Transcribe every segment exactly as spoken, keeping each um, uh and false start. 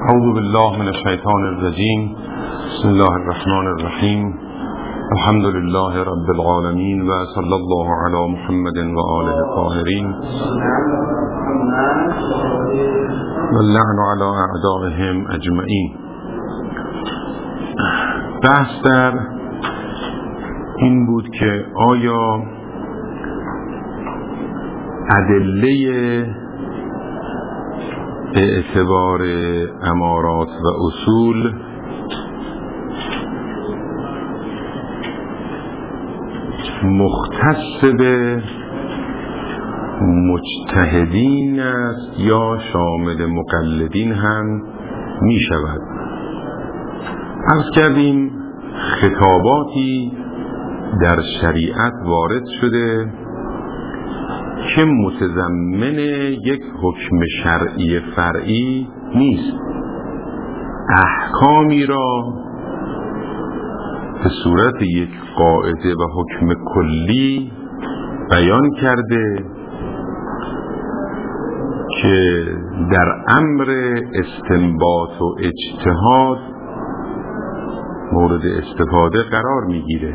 اعوذ بالله من الشیطان الرجیم. بسم الله الرحمن الرحیم. الحمد لله رب العالمین و صلی الله علی محمد و آله الطاهرین و اللعن علی اعدائهم اجمعین. بحث در این بود که آیا ادله اعتبار امارات و اصول مختص به مجتهدین است یا شامل مقلدین هم می شود؟ عرض کردیم خطاباتی در شریعت وارد شده که متضمن یک حکم شرعی فرعی نیست، احکامی را به صورت یک قاعده و حکم کلی بیان کرده که در امر استنباط و اجتهاد مورد استفاده قرار میگیره،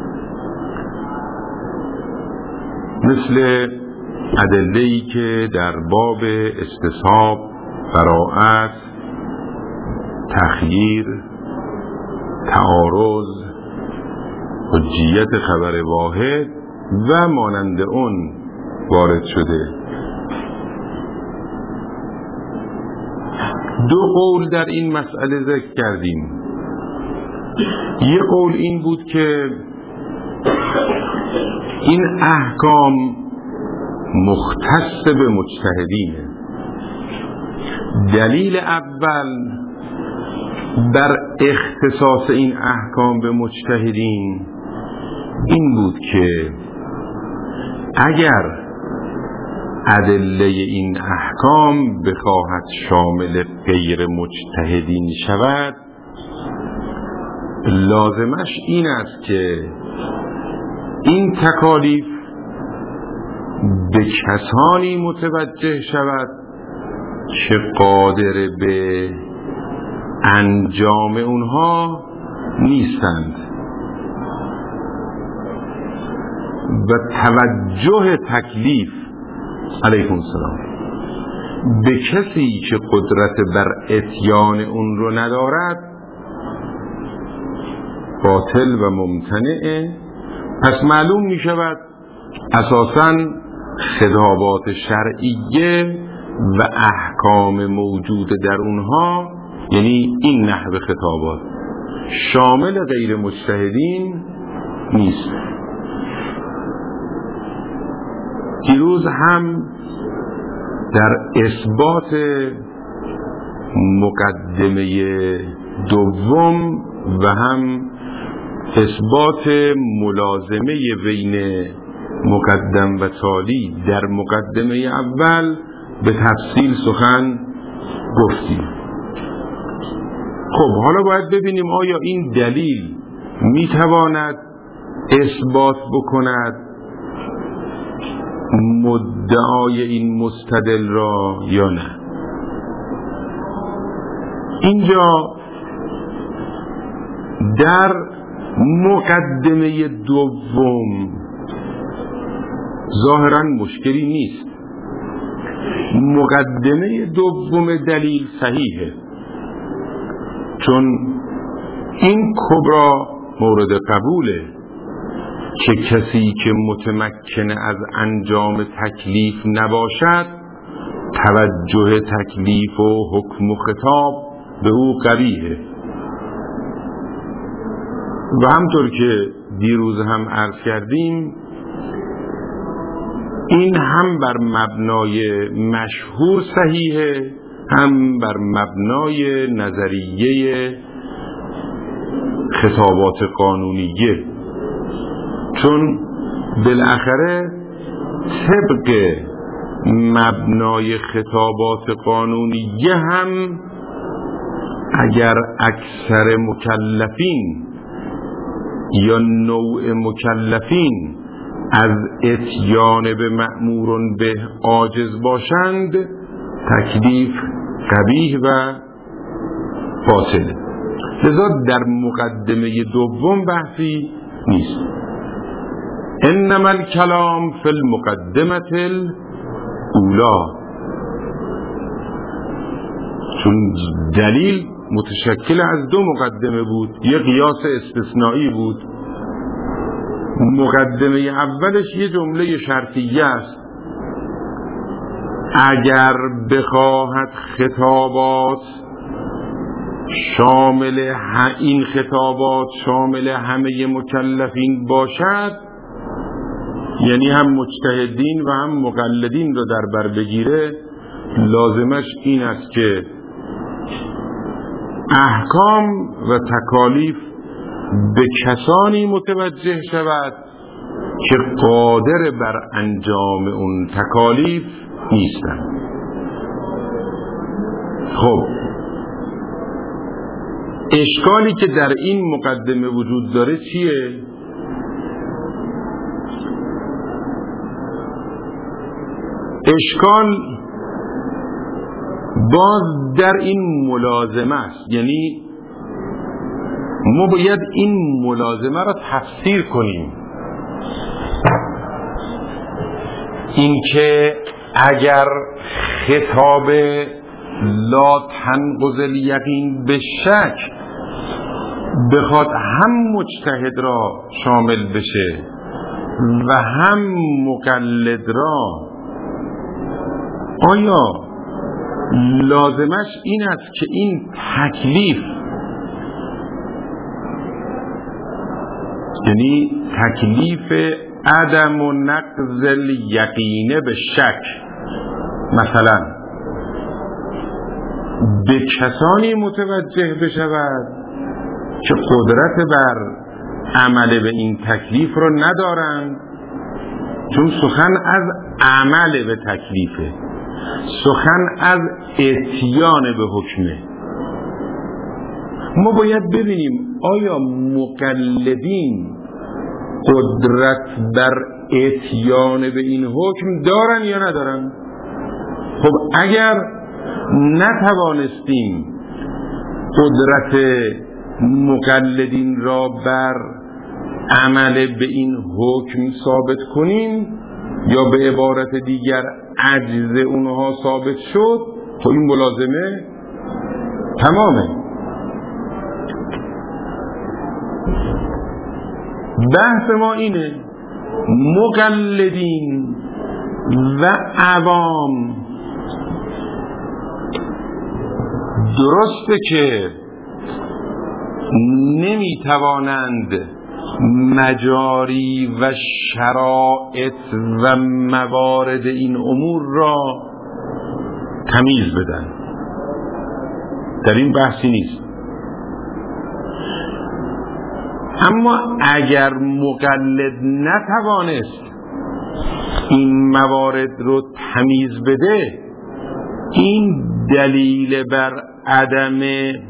مثل ادله‌ای که در باب استصحاب، براءت، تخییر، تعارض، حجیت خبر واحد و مانند اون وارد شده. دو قول در این مسئله ذکر کردیم. یک قول این بود که این احکام مختص به مجتهدینه. دلیل اول بر اختصاص این احکام به مجتهدین این بود که اگر ادله این احکام بخواهد شامل غیر مجتهدین شود، لازمش این است که این تکالیف به کسانی متوجه شود که قادر به انجام اونها نیستند و توجه تکلیف علیکم السلام به کسی که قدرت بر اتیان اون رو ندارد باطل و ممتنعه. پس معلوم می شود اساساً خطابات شرعیه و احکام موجود در اونها، یعنی این نحو خطابات، شامل غیر مجتهدین نیست. دیروز هم در اثبات مقدمه دوم و هم اثبات ملازمه بین مقدم و تالی در مقدمه اول به تفصیل سخن گفتیم. خب حالا باید ببینیم آیا این دلیل میتواند اثبات بکند مدعای این مستدل را یا نه. اینجا در مقدمه دوم ظاهراً مشکلی نیست. مقدمه دوم دلیل صحیحه، چون این کبرا مورد قبوله که کسی که متمکن از انجام تکلیف نباشد توجه تکلیف و حکم و خطاب به او قبیحه. و همطور که دیروز هم عرض کردیم این هم بر مبنای مشهور صحیحه، هم بر مبنای نظریه خطابات قانونیه، چون بالاخره طبق مبنای خطابات قانونیه هم اگر اکثر مکلفین یا نوع مکلفین از اتیان به مأمور به عاجز باشند، تکلیف قبیح و باطله. لذا در مقدمه دوم بحثی نیست. انما الکلام فی المقدمه الاولی، چون دلیل متشکل از دو مقدمه بود، یه قیاس استثنایی بود. مقدمه اولش یه جمله شرطیه است: اگر بخواهد خطابات شامل این خطابات شامل همه مکلفین باشد، یعنی هم مجتهدین و هم مقلدین رو در بر بگیره، لازمش این است که احکام و تکالیف به کسانی متوجه شود که قادر بر انجام اون تکالیف نیستن. خب اشکالی که در این مقدمه وجود داره چیه؟ اشکال باز در این ملازمه است، یعنی ما باید این ملازمه را تفسیر کنیم. این که اگر خطاب لا تنقض الیقین به شک بخواد هم مجتهد را شامل بشه و هم مقلد را، آیا لازمش این است که این تکلیف، یعنی تکلیف عدم و نقض الیقینه به شک، مثلا به کسانی متوجه بشود که قدرت بر عمل به این تکلیف رو ندارند، چون سخن از عمل به تکلیفه، سخن از اتیان به حکمه. ما باید ببینیم آیا مقلدین قدرت بر اتیان به این حکم دارن یا ندارن؟ خب اگر نتوانستیم قدرت مقلدین را بر عمل به این حکم ثابت کنیم، یا به عبارت دیگر عجز اونها ثابت شد، تو این ملازمه تمامه. بحث ما اینه: مقلدین و عوام درسته که نمیتوانند مجاری و شرایط و موارد این امور را تمیز بدن، در این بحثی نیست. اما اگر مقلد نتوانست این موارد رو تمیز بده، این دلیل بر عدم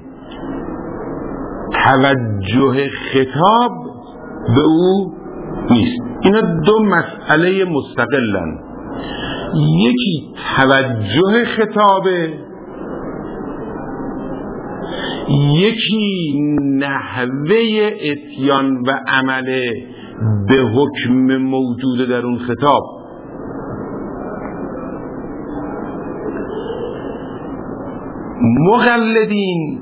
توجه خطاب به او نیست. اینا دو مسئله مستقلن. یکی توجه خطابه، یکی نحوه اتیان و عمل به حکم موجود در اون خطاب. مقلدین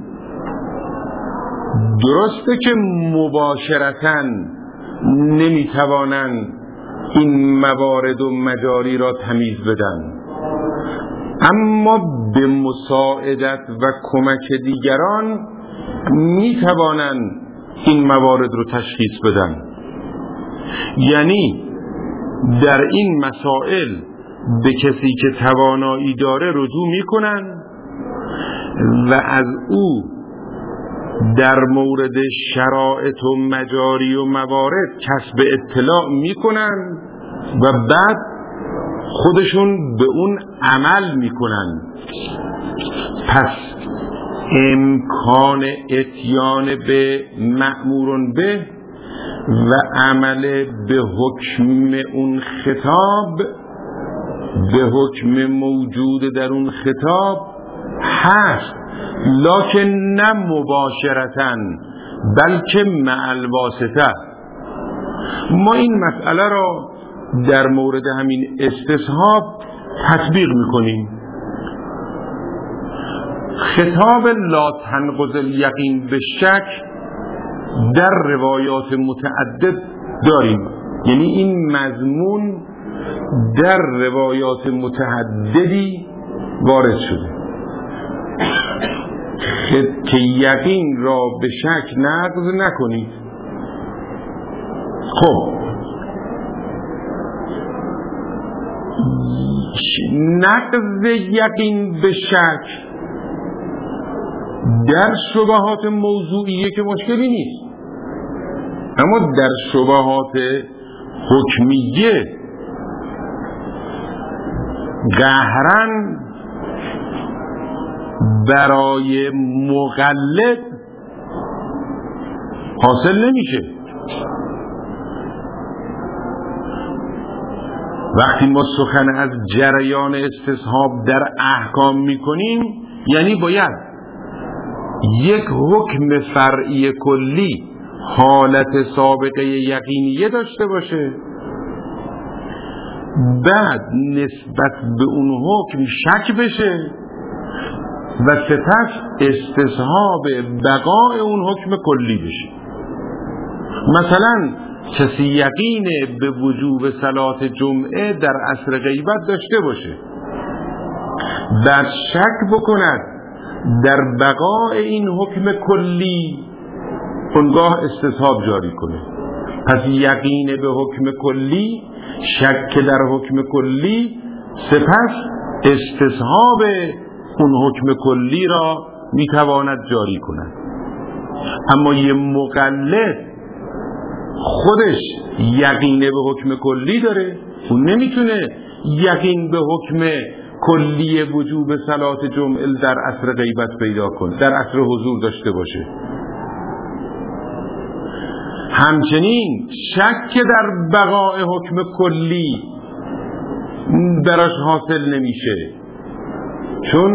درسته که مباشرتاً نمیتوانند این موارد و مجاری را تمیز بدن، اما به مساعدت و کمک دیگران میتوانند این موارد رو تشخیص بدن. یعنی در این مسائل به کسی که توانایی داره رجوع میکنن و از او در مورد شرایط و مجاری و موارد کسب اطلاع میکنن و بعد خودشون به اون عمل میکنن. پس امکان اتیان به مأمورون به و عمل به حکم اون خطاب، به حکم موجود در اون خطاب هست لکن نه مباشرتاً بلکه مع الواسطه. ما این مسئله را در مورد همین استصحاب تطبیق میکنیم. خطاب لا تنقض الیقین به شک در روایات متعدد داریم، یعنی این مضمون در روایات متعددی وارد شده که یقین را به شک نقض نکنید. خب نقض یقین به شک در شبهات موضوعیه که مشکلی نیست، اما در شبهات حکمیه قهرن برای مقلد حاصل نمیشه. وقتی ما سخن از جریان استصحاب در احکام میکنیم، یعنی باید یک حکم فرعی کلی حالت سابقه یقینیه داشته باشه، بعد نسبت به اون حکم شک بشه و سپس استصحاب بقای اون حکم کلی بشه. مثلا کسی یقین به وجوب صلات جمعه در عصر غیبت داشته باشه، بعد شک بکند در بقای این حکم کلی، اونگاه استصحاب جاری کنه. پس یقین به حکم کلی، شک در حکم کلی، سپس استصحاب اون حکم کلی را میتواند جاری کند. اما یه مقلد خودش یقین به حکم کلی داره، اون نمیتونه یقین به حکم کلی وجوب صلات جمعه در عصر غیبت پیدا کنه، در عصر حضور داشته باشه. همچنین شک در بقای حکم کلی براش حاصل نمیشه، چون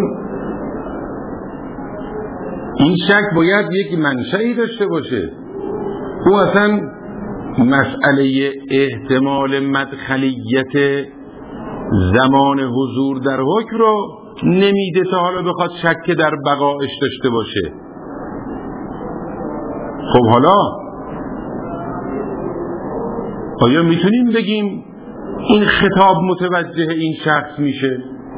این شک باید یک منشأی داشته باشه. او اصلا مسئله احتمال مدخلیت زمان حضور در حکم رو نمیده تا حالا بخواد شک در بقایش داشته باشه. خب حالا آیا میتونیم بگیم این خطاب متوجه این شخص میشه؟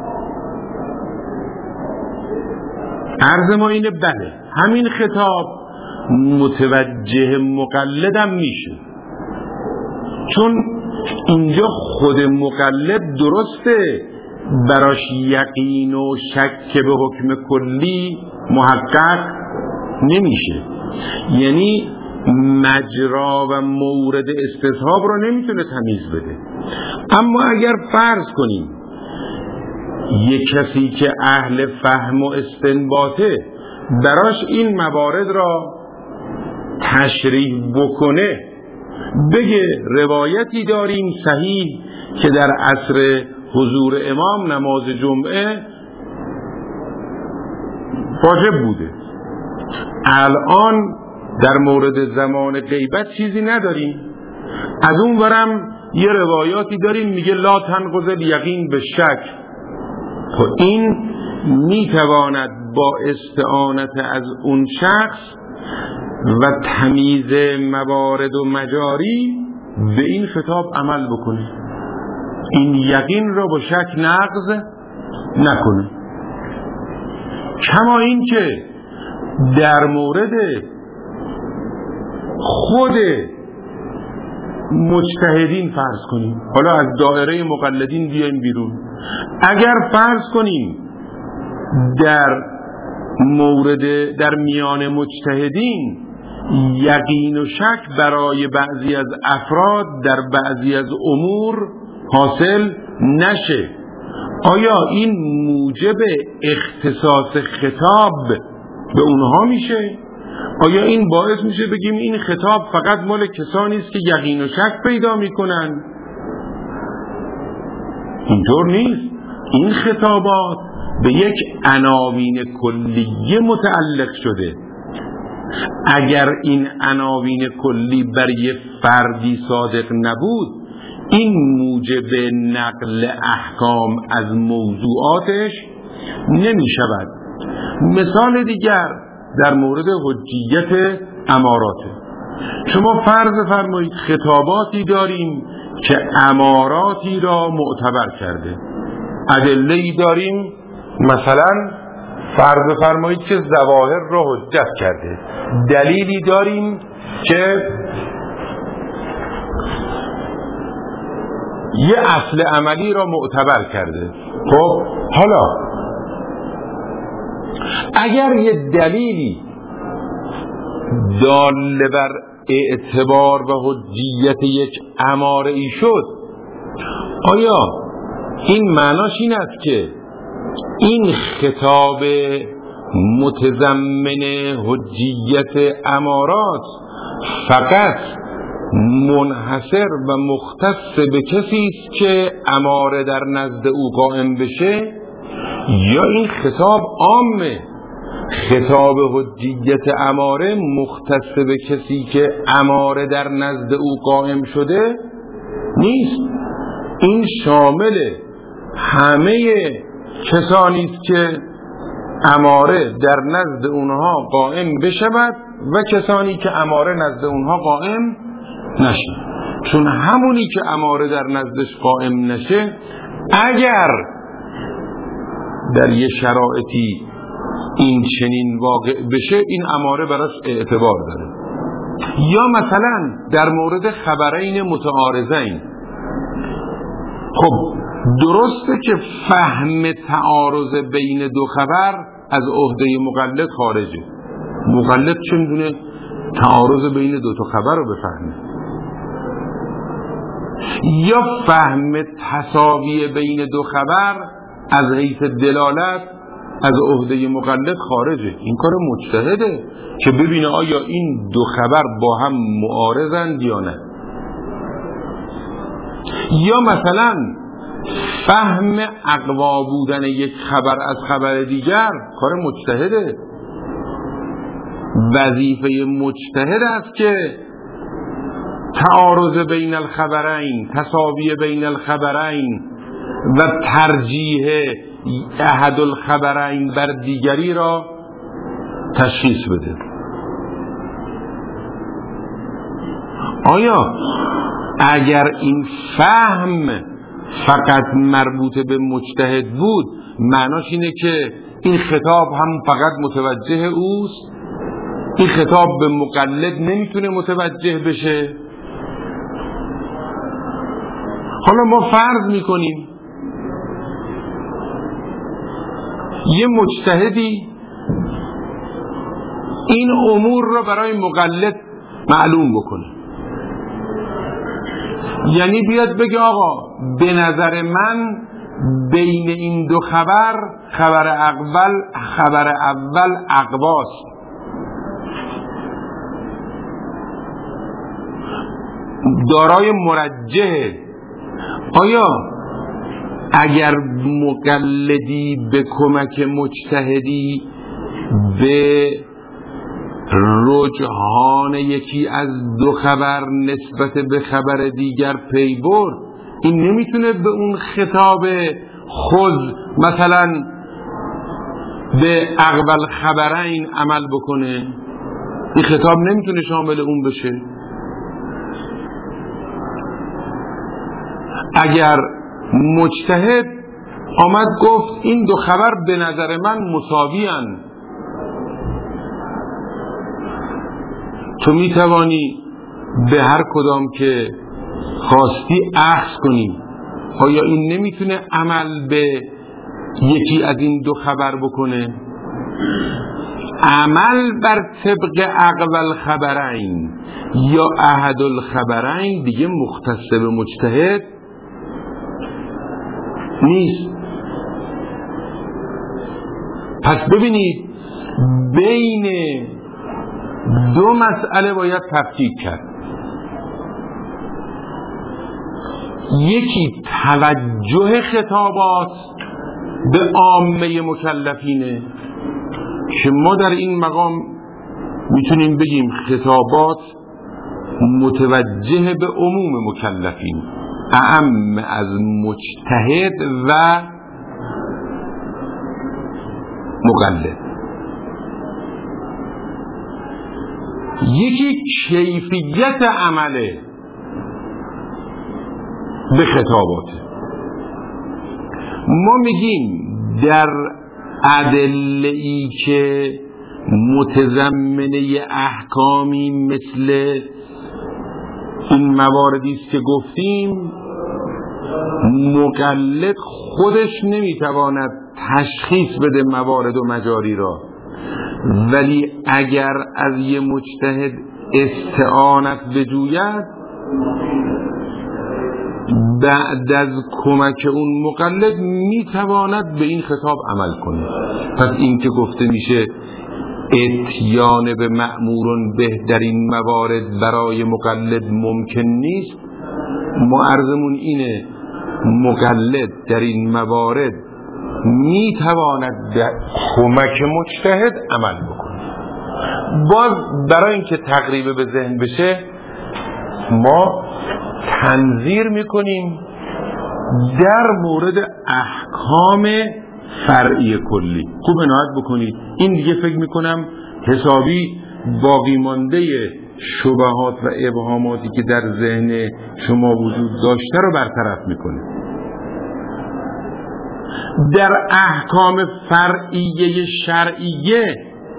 عرض ما اینه بله، همین خطاب متوجه مقلدم میشه، چون اینجا خود مقلد درسته براش یقین و شک به حکم کلی محقق نمیشه، یعنی مجرا و مورد استصحاب رو نمیتونه تمیز بده. اما اگر فرض کنیم یک کسی که اهل فهم و استنباطه براش این موارد را تشریح بکنه، بگه روایتی داریم صحیح که در عصر حضور امام نماز جمعه واجب بوده، الان در مورد زمان غیبت چیزی نداریم، از اون ورم یه روایاتی داریم میگه لا تنقض الیقین به شک. خب این میتواند با استعانت از اون شخص و تمیز موارد و مجاری به این خطاب عمل بکنه، این یقین را با شک نقض نکنه. کما این که در مورد خود مجتهدین فرض کنیم، حالا از دایره مقلدین بیایم بیرون، اگر فرض کنیم در مورد در میان مجتهدین یقین و شک برای بعضی از افراد در بعضی از امور حاصل نشه، آیا این موجب اختصاص خطاب به اونها میشه؟ آیا این باعث میشه بگیم این خطاب فقط مال کسانی است که یقین و شک پیدا میکنن؟ اینطور نیست. این خطابات به یک عناوین کلیه متعلق شده. اگر این عناوین کلی برای فردی صادق نبود، این موجب نقل احکام از موضوعاتش نمی شود. مثال دیگر در مورد حجیت اماراته. شما فرض فرمایید خطاباتی داریم که اماراتی را معتبر کرده، ادله‌ای داریم مثلا فرض فرمایید که ظواهر را حجت کرده، دلیلی داریم که یه اصل عملی را معتبر کرده. خب حالا اگر یه دلیلی دال بر اعتبار و حجیت یک اماره ای شد، آیا این معناش این است که این خطاب متضمن حجیت امارات فقط منحصر و مختص به کسی است که اماره در نزد او قائم بشه، یا این خطاب عامه؟ خطاب حجیت اماره مختص به کسی که اماره در نزد او قائم شده نیست، این شامل همه کسانی است که اماره در نزد اونها قائم بشود و کسانی که اماره نزد اونها قائم نشه. چون همونی که اماره در نزدش قائم نشه، اگر در یه شرایطی این چنین واقع بشه، این اماره براش اعتبار داره. یا مثلا در مورد خبرین متعارضین، خب درسته که فهم تعارض بین دو خبر از عهده مقلد خارجه. مقلد چه میدونه تعارض بین دو تا خبر رو بفهمه؟ یا فهم تساوی بین دو خبر از حیث دلالت از عهده مقلد خارجه. این کار مجتهده که ببینه آیا این دو خبر با هم معارضند یا نه. یا مثلا فهم اقوا بودن یک خبر از خبر دیگر کار مجتهده. وظیفه مجتهد است که تعارض بین الخبرین، تساوی بین الخبرین و ترجیح احد الخبرین بر دیگری را تشخیص بده. آیا اگر این فهم فقط مربوط به مجتهد بود، معناش اینه که این خطاب هم فقط متوجه اوست؟ این خطاب به مقلد نمیتونه متوجه بشه؟ حالا ما فرض میکنیم یه مجتهدی این امور را برای مقلد معلوم بکنه، یعنی بیاد بگه آقا به نظر من بین این دو خبر، خبر اول خبر اول اقواست، دارای مرجحه. آیا اگر مقلدی به کمک مجتهدی به رجحان یکی از دو خبر نسبت به خبر دیگر پی برد، این نمیتونه به اون خطاب خود مثلا به اقبل خبرین عمل بکنه؟ این خطاب نمیتونه شامل اون بشه. اگر مجتهد آمد گفت این دو خبر به نظر من مساوی اند، تو می توانی به هر کدام که خواستی اخذ کنی، آیا این نمیتونه عمل به یکی از این دو خبر بکنه؟ عمل بر طبق اقوال خبرین یا احد الخبرین دیگه مختص به مجتهد نیست. پس ببینید بین دو مسئله باید تفکیک کرد. یکی توجه خطابات به عامه مکلفینه که ما در این مقام میتونیم بگیم خطابات متوجه به عموم مکلفین، اعم از مجتهد و مقلد. یکی کیفیت عمله به خطابات. ما میگیم در ادله‌ای که متضمنه احکامی مثل این مواردی است که گفتیم، مقلد خودش نمیتواند تشخیص بده موارد و مجاری را، ولی اگر از یه مجتهد استعانت بجوید، بعد از کمک اون مقلد میتواند به این خطاب عمل کنه. پس این که گفته میشه اتیان به مأمورون به در این موارد برای مقلد ممکن نیست، ما عرضمون اینه مقلد در این موارد میتواند به کمک مجتهد عمل بکنه. باز برای اینکه تقریبا به ذهن بشه ما تنظیر میکنیم در مورد احکام فرعی کلی. خوب عنایت بکنید، این دیگه فکر میکنم حسابی باقی مانده شبهات و ابهاماتی که در ذهن شما وجود داشته رو برطرف میکنه. در احکام فرعیه شرعیه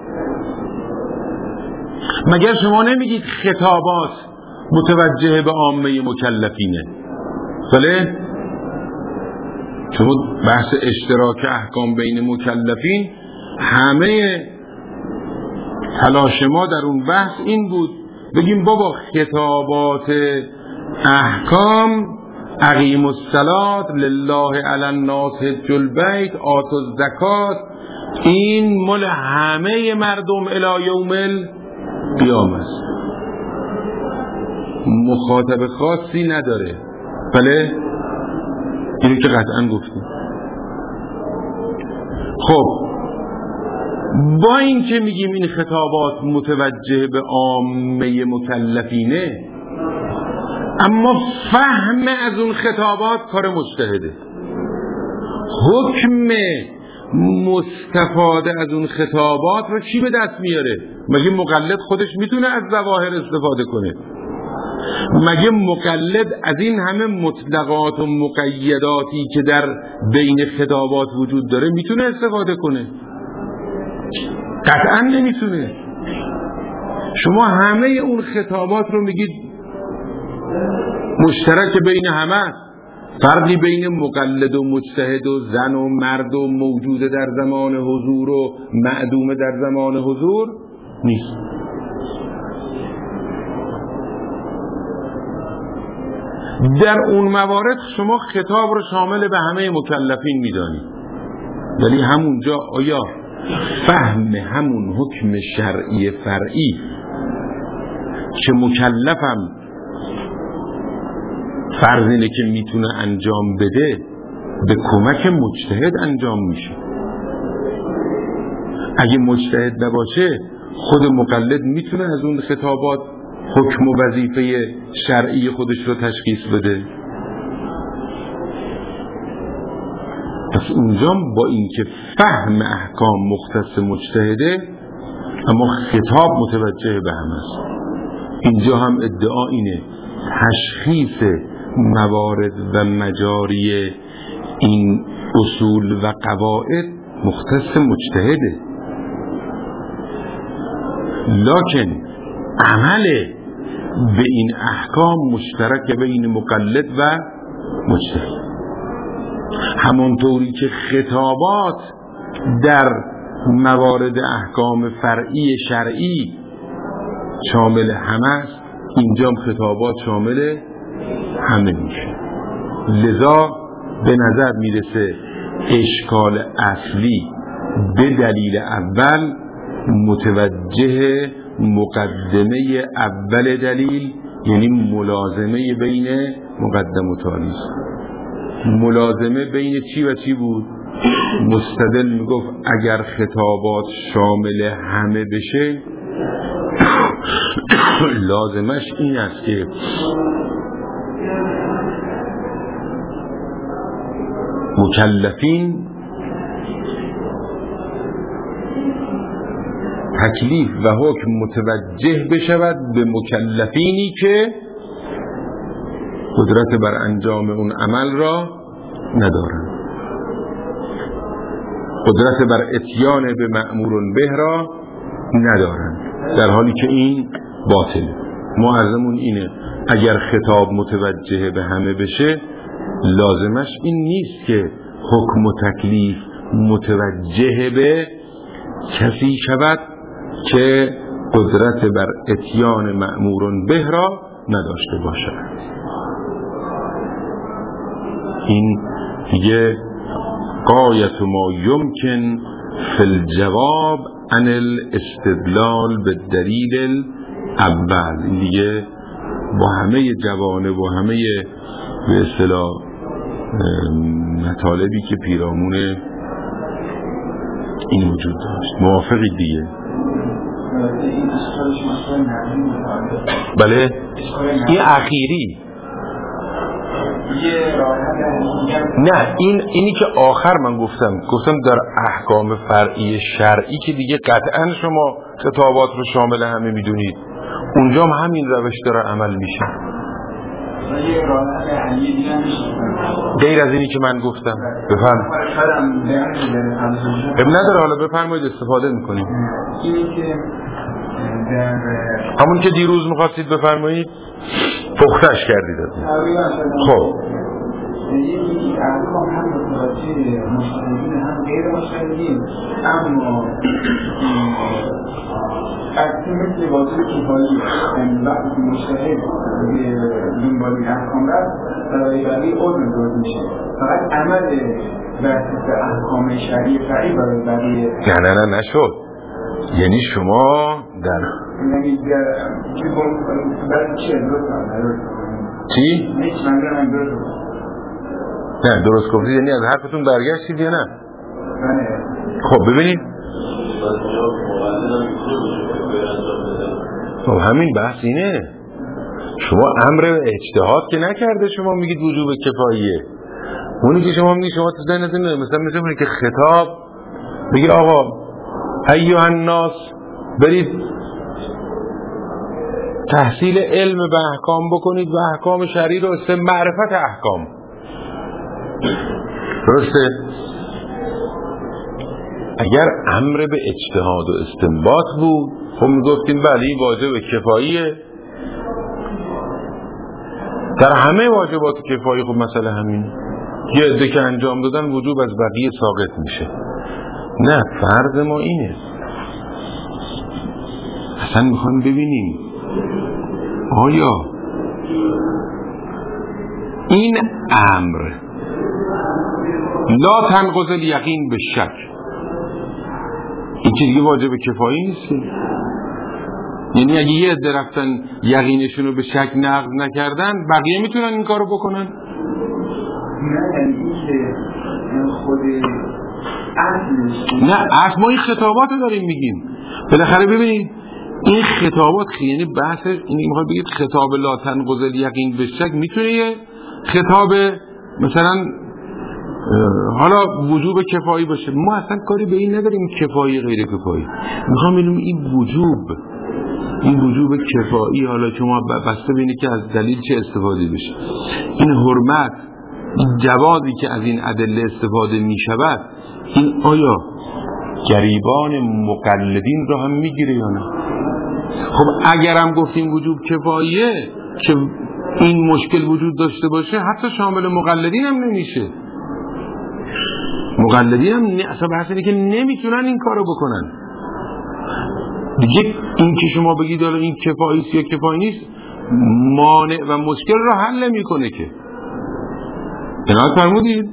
مگر شما نمیگید خطابات متوجه به عامه مکلفینه؟ بله؟ شما بحث اشتراک احکام بین مکلفین، همه تلاش ما در اون بحث این بود بگیم بابا خطابات احکام اقیم الصلاة لله علی الناس حج البیت آتوا الزکات، این مال همه مردم الی یوم القیامه است، مخاطب خاصی نداره. بله؟ اینو که قطعا گفتیم. خب با این که میگیم این خطابات متوجه به عامه مکلفینه، اما فهم از اون خطابات کار مجتهده. حکم مستفاده از اون خطابات رو چی به دست میاره؟ مگه مقلد خودش میتونه از ظواهر استفاده کنه؟ مگه مقلد از این همه مطلقات و مقیداتی که در بین خطابات وجود داره میتونه استفاده کنه؟ قطعا نمیتونه. شما همه اون خطابات رو میگید مشترک بین همه، فرقی بین مقلد و مجتهد و زن و مرد و موجود در زمان حضور و معدوم در زمان حضور نیست. در اون موارد شما خطاب رو شامل به همه مکلفین میدانید، ولی همونجا آیا فهم همون حکم شرعی فرعی که مکلفم فرض اینه که میتونه انجام بده به کمک مجتهد انجام میشه؟ اگه مجتهد نباشه خود مقلد میتونه از اون خطابات حکم و وظیفه شرعی خودش رو تشخیص بده؟ پس اونجا با اینکه فهم احکام مختص مجتهده، اما خطاب متوجه به هم است. اینجا هم ادعا اینه تشخیص موارد و مجاری این اصول و قواعد مختص مجتهده، لکن عمل به این احکام مشترک بین مقلد و مجتهد. همانطوری که خطابات در موارد احکام فرعی شرعی شامل همه است، اینجا خطابات شامل همه میشه. لذا به نظر میرسه اشکال اصلی به دلیل اول متوجه مقدمه اول دلیل، یعنی ملازمه بین مقدم و تالی. ملازمه بین چی و چی بود؟ مستدل میگفت اگر خطابات شامل همه بشه لازمش این است که مکلفین تکلیف و حکم متوجه بشود به مکلفینی که قدرت بر انجام اون عمل را ندارند، قدرت بر اتیان به مأمور به را ندارند، در حالی که این باطله. معظمون اینه اگر خطاب متوجه به همه بشه لازمش این نیست که حکم و تکلیف متوجه به کسی شود که قدرت بر اتیان مأمور به را نداشته باشد. این دیگه غایت ما یمکن فی الجواب عن الاستدلال بالدلیل الاول. این دیگه با همه جوانب و همه به اصطلاح مطالبی که پیرامون این وجود داشت موافقی دیگه؟ بله این اخیری نه، این اینی که آخر من گفتم گفتم در احکام فرعی شرعی که دیگه قطعا شما خطابات رو شامل همه میدونید، اونجا هم همین روش داره عمل میشه. غیر از اینی که من گفتم بفرم اب نداره، حالا بفرمایید استفاده میکنیم. همون که دیروز میخواستید بفرمایید پختش کردید. خب یکی احکام هم متوجه مشاهدین هم غیر مشاهدین، اما اصلا مثل واجب کفایی وقتی مشاهد به دنبال این احکام رفت برای بقیه عذر درست میشه، فقط عمل بحث احکام شرعی فرعی برای بقیه نه نه نه نشد. یعنی شما در یعنی برای چیه درست چی؟ هیچ منظر من درست نه درست گفتید، یعنی از حرفتون برگشتید یا نه؟ بله. خب ببینید خب همین بحث اینه، شما امر اجتهاد که نکرده، شما میگید وجوب کفاییه. اونی که شما میگید شما تو ذهنتون مثلا میگید که خطاب بگی آقا ایها الناس برید تحصیل علم به احکام بکنید و احکام شرعی رو است معرفت احکام. درسته؟ اگر امر به اجتهاد و استنباط بود خب میگفتیم بله این واجب کفاییه، در همه واجبات کفایی خب مسئله همین، یه عده که انجام دادن وجوب از بقیه ساقط میشه. نه، فرض ما اینه اصلا میخوایم ببینیم آیا این امر لا تنقض الیقین به شک، این که دیگه واجب کفایی نیست. یعنی اگه یه عده رفتن یقینشون رو به شک نقض نکردن بقیه میتونن این کارو بکنن؟ نه یعنی که خود اصلش نه، اصل ما این خطابات رو داریم میگیم. بالاخره ببینید این خطابات یعنی بحث اینی میخواد بگید خطاب لا تنقض الیقین به شک میتونه یه خطاب مثلا حالا وجوب کفایی باشه. ما اصلا کاری به این نداریم کفایی غیر کفایی، میخوام ببینیم این وجوب این وجوب کفایی حالا شما بسته بینه که از دلیل چه استفاده بشه، این حرمت این جوازی که از این ادله استفاده میشود این آیا گریبان مقلدین رو هم میگیره یا نه؟ خب اگرم گفتیم وجوب کفاییه که این مشکل وجود داشته باشه حتی شامل مقلدین هم نمیشه. مقلدین هم نه، اصلا بحث اینه که نمیتونن این کارو بکنن دیگه. این که شما بگید حالا این کفایی است یا کفایی نیست مانع و مشکل رو حل نمیکنه که. عنایت فرمودید؟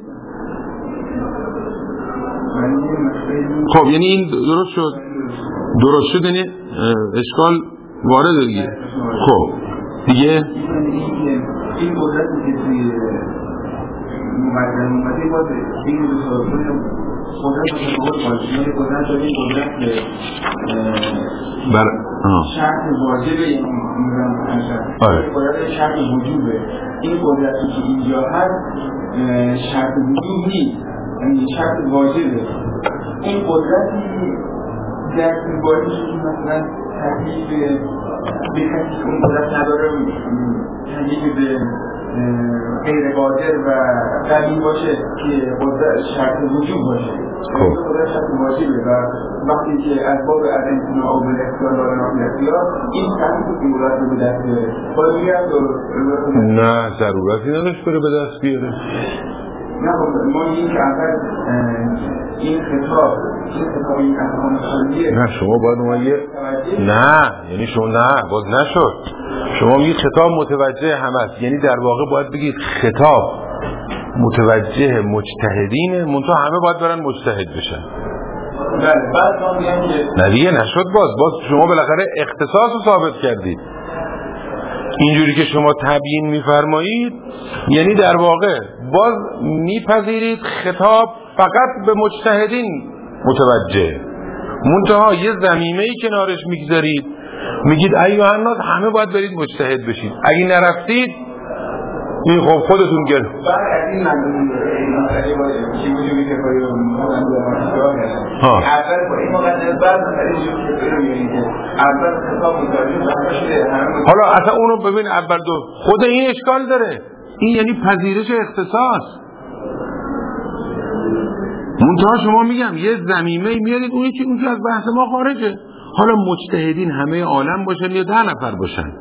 خب یعنی این درست شد درست شد یعنی اشکال وارد دیگه. خب دیگه این قدرتی که توی مقدم اومده باز این دو سال قدرت متفاوت باشه. قدرت داریم قدرت بر شرط واجبه این قدرت شرط وجوبه. این قدرتی که اینجا هست شرط وجوب نیست، یعنی شرط واجبه. این قدرتی در باید که مثلا تحلیل به کسی اون قدرت نداره تحلیل به غیر قادر و قوی باشه که قدرت شرط وجوب باشه. قدرت شرط واجبه و وقتی که اسباب عدم او به اختیار دارن او به اختیار این تحلیل که قدرت رو به دست بیاره باید بیاد. نه ضرورتی نداشت بره به دست بیاره. نه ما این که اول این خطاب این خطاب این احکام خالیه. نه شما باید اون یه نه یعنی شما نه باز نشد. شما میگید خطاب متوجه همه است، یعنی در واقع باید بگید خطاب متوجه مجتهدینه، منتها همه باید برن مجتهد بشن. بله بعد ما میگم که نه دیگه نشد. باز باز شما بالاخره اختصاص رو ثابت کردید. اینجوری که شما تبیین میفرمایید یعنی در واقع باز میپذیرید خطاب فقط به مجتهدین متوجه، منتها یه ضمیمه‌ای کنارش میگذارید میگید ایها الناس همه باید برید مجتهد بشید، اگه نرفتید این خب خودتون گل. بعد از این مندون این مسئله باید چی وجودی که باید ها اول با این مقدمه بعد مسئله میگید که اول خطاب متوجه همه. حالا اصلا اونو ببین اول دو خود این اشکال داره، این یعنی پذیرش اختصاص. منتها شما میگم یه ضمیمه میارید اونی که اون که از بحث ما خارجه. حالا مجتهدین همه عالم باشن یا ده نفر باشن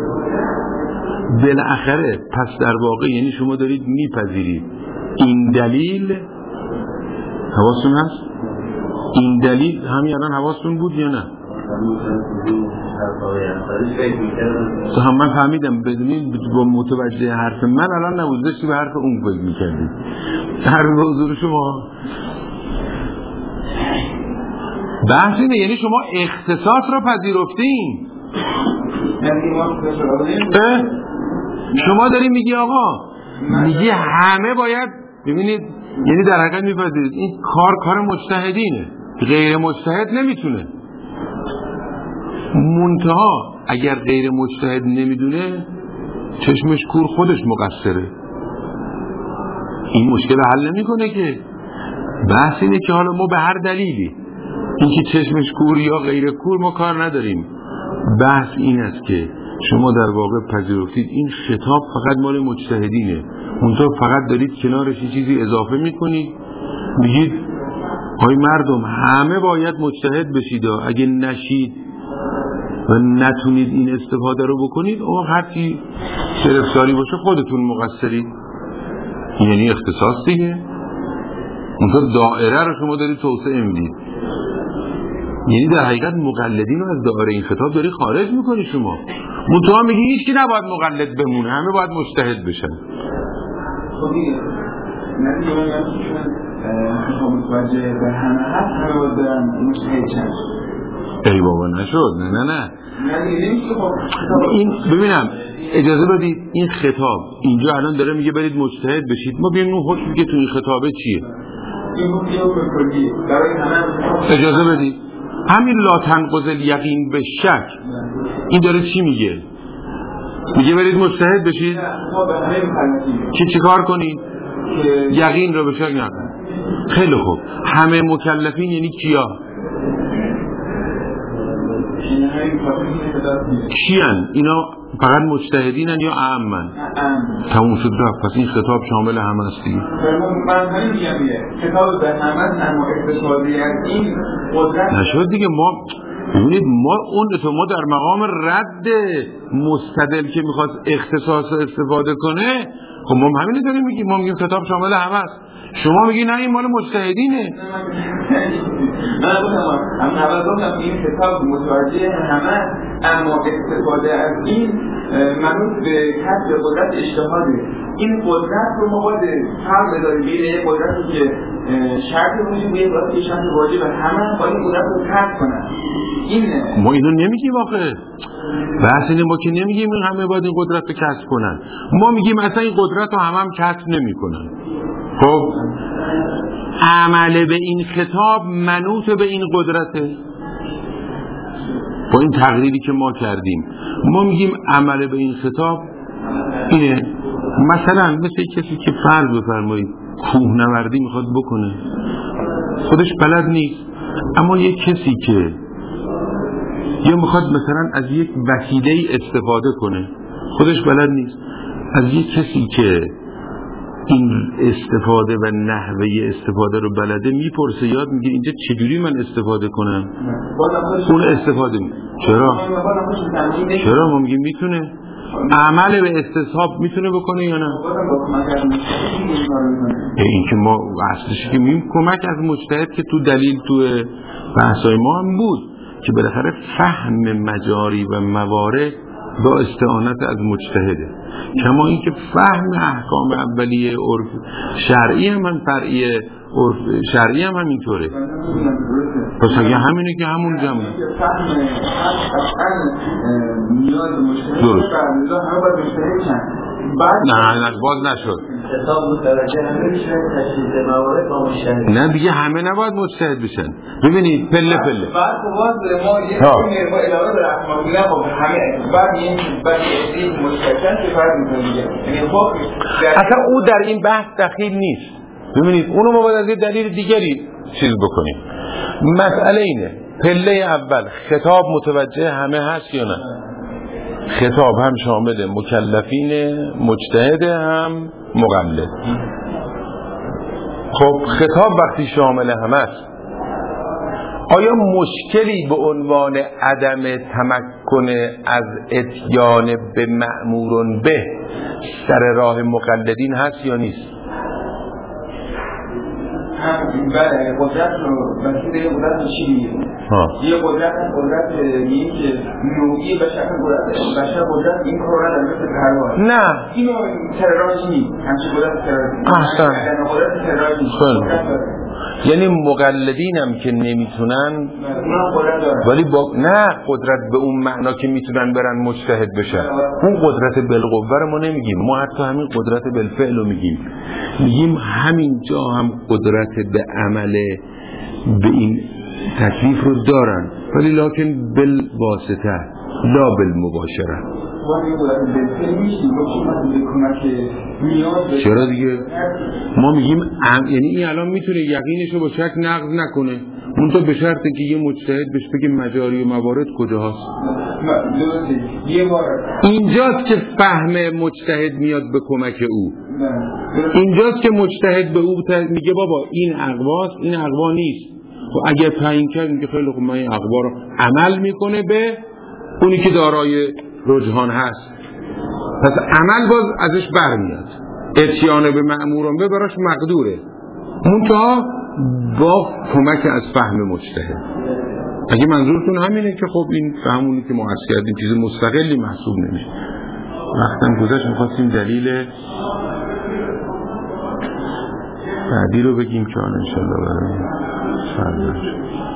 بالاخره پس در واقع یعنی شما دارید میپذیرید این دلیل حواستون هست؟ این دلیل همین الان حواستون بود یا نه؟ هم من فهمیدم بدونید با متوجه حرف من الان نبود، داشتی به حرف اون فکر میکردید. حرف به حضور شما بحث اینه یعنی شما اختصاص رو پذیرفتین. شما داری میگی آقا میگی همه باید ببینید، یعنی در حقیقت میپذیرید این کار کار مجتهدینه، غیر مجتهد نمیتونه. منتها اگر غیر مجتهد نمیدونه چشمش کور خودش مقصره، این مشکل حل نمیکنه که. بحث اینه که حالا ما به هر دلیلی این که چشمش کور یا غیر کور ما کار نداریم، بحث این است که شما در واقع پذیرفتید این خطاب فقط مال مجتهدینه، منتها فقط دارید کنارش چیزی اضافه میکنید میگید های مردم همه باید مجتهد بشید، اگه نشید و نتونید این استفاده رو بکنید اون هرچی گرفتاری باشه خودتون مقصرید. یعنی اختصاص دیگه. منتها دائره رو شما دارید توسعه میدید، یعنی در حقیقت مقلدین رو از دائره این خطاب داری خارج میکنی شما. منتها میگی هیچ کی نباید مقلد بمونه، همه باید مجتهد بشن. خب دیگه نتیجه من یعنی که خطاب متوجه به همه هست، همه باید برن مجتهد چند. ای بابا نشد. نه نه نه این ببینم اجازه بدید این خطاب اینجا الان داره میگه برید مجتهد بشید، ما بیایم اون حکمی که تو این خطابه چیه. اجازه بدید همین لا تنقض الیقین به شک این داره چی میگه؟ میگه برید مجتهد بشید چی چی کار کنید؟ یقین رو به شک نکنید. خیلی خوب همه مکلفین یعنی کیا؟ کیان؟ اینا فقط مجتهدینن یا عامن؟ تموم شد رفت. پس این خطاب شامل همه است دیگه. من همین میگم خطاب به همه اما اقتصادی این قدرت نشد دیگه. ما ببینید ما اون ما در مقام رد مستدل که میخواد اختصاص استفاده کنه، خب ما همین داریم میگیم، ما میگیم خطاب شامل همه است. شما میگی نه این مال مجتهدینه. نه اما اول گفتم این خطاب متوجه همه اما استفاده از این منوط به کسب قدرت اجتهاده. این قدرت رو ما باید فرق بذاریم بین یک قدرتی که شرط وجود به قدرتی که شرط واجبه، همه باید قدرت رو کسب کنن. این ما اینو نمیگیم واقعا. بحث اینه ما که نمیگیم این همه باید این قدرت رو کسب کنن. ما میگیم اصلا این قدرت رو همه هم کسب نمیکنن. خب عمل به این خطاب منوط به این قدرته. با این تقریری که ما کردیم ما میگیم عمل به این خطاب اینه. مثلا مثل کسی که فرض بفرمایید کوهنوردی میخواد بکنه، خودش بلد نیست، اما یک کسی که یا میخواد مثلا از یک وسیله استفاده کنه، خودش بلد نیست، از یک کسی که این استفاده و نحوه استفاده رو بلده میپرسه، یاد میگه اینجا چجوری من استفاده کنم، اون استفاده می... چرا؟ چرا ما میگیم میتونه؟ عمل به استصحاب میتونه بکنه یا نه؟ این که ما اصلش که میگیم کمک از مجتهد که تو دلیل تو بحثای ما هم بود که بالاخره فهم مجاری و موارد با استعانت از مجتهده، کما اینکه فهم احکام اولیه عرف شرعی هم هم فرعی عرف شرعی هم همینطوره. پس اگه همینه که همون جمعه درست. نه نه باز نشد. نه دیگه همه نباید مجتهد بشن. ببینید پله پله بعد باز ما یه با علاوه بر احکام دیگه با همه بعد این بعد این مشکلات که فرق می‌کنه. یعنی خب اصلا او در این بحث دخیل نیست. ببینید اونو ما باید از یه دلیل دیگری چیز بکنیم. مسئله اینه پله اول خطاب متوجه همه هست یا نه؟ خطاب هم شامل مکلفین مجتهد هم مقلد. خب خطاب وقتی شامل همه است، آیا مشکلی به عنوان عدم تمکن از اتیان به مأمور به سر راه مقلدین هست یا نیست؟ بله قدرت رو وسیله قدرت چی میگه؟ یه قدرت قدرت میگه که نوعی بشر قدرت بشر قدرت این کار رو در مثل پرواز نه اینو تراژی نیست، همچین قدرت تراژی احسن قدرت تراژی. یعنی مقلدین هم که نمیتونن ولی با نه قدرت به اون معنا که میتونن برن مجتهد بشن، اون قدرت بالقوه رو ما نمیگیم، ما حتی همین قدرت بالفعل رو میگیم. میگیم همین جا هم قدرت به عمل به این تکلیف رو دارن ولی لکن بالواسطه لا بالمباشره. چرا دیگه؟ ما میگیم یعنی این الان میتونه یقینشو با شک نقض نکنه، اون تو به شرطه که یه مجتهد بهش بگه مجاری و موارد کجاست. اینجاست که فهم مجتهد میاد به کمک او. اینجاست که مجتهد به او میگه بابا این اقواست این اقوا نیست. و اگر تعیین کرد میگه خیلی خوب من این اقوا رو عمل میکنه به اونی که دارای رجحان هست، پس عمل باز ازش برمیاد، اتیان به مأموران به براش مقدوره، منتها با کمک از فهم مجتهد. اگه منظورتون همینه که خب این فهمونی که ما عرض کردیم چیز مستقلی محسوب نمیشه. وقتم گذشت میخواستیم دلیل بعدی رو بگیم که آن انشالله برای فردا